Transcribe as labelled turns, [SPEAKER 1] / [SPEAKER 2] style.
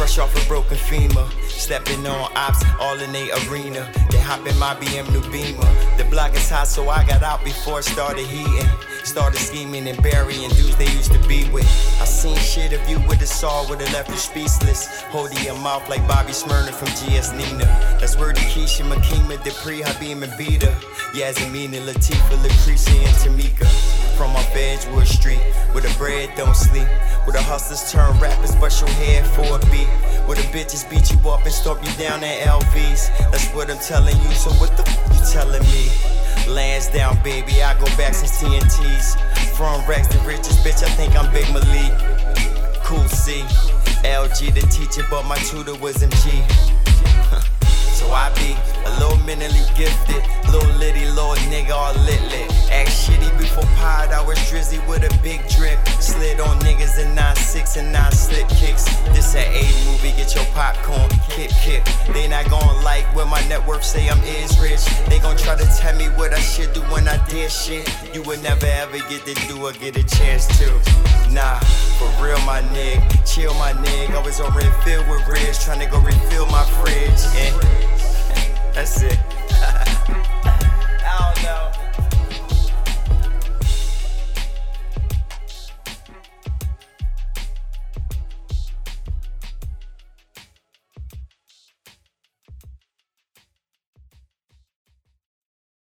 [SPEAKER 1] Fresh off a broken femur, stepping on ops, all in they arena. They hop in my BM new Beamer. The block is hot, so I got out before it started heating. Started scheming and burying dudes they used to be with. I seen shit if you would've saw, would've left you speechless. Holding your mouth like Bobby Smyrna from GS Nina. That's word to Keisha, Makima, Dupree, Habib, and Beta. Yasmin and Latifah, Lucretia, and Tamika. From off Edgewood Street, where the bread don't sleep. Where the hustlers turn rappers, bust your head for a beat. Where the bitches beat you up and stomp you down in LVs. That's what I'm telling you, so what the f you telling me? Lands down, baby, I go back since TNTs. From Rex the richest bitch, I think I'm Big Malik. Cool C, LG the teacher, but my tutor was MG. So I be a little mentally gifted, little litty, little nigga, all lit. Act shitty before pod, I was drizzy with a big drip. Slid on niggas in 9-6 and 9 slip kicks. This a A movie, get your popcorn, kip. They not gon' like when my net worth say I'm is rich. They gon' try to tell me what I should do when I did shit. You would never ever get to do or get a chance to. Nah, for real my nigga, chill my nigga. I was on Redfield with Riz, tryna go refill my fridge. And that's it.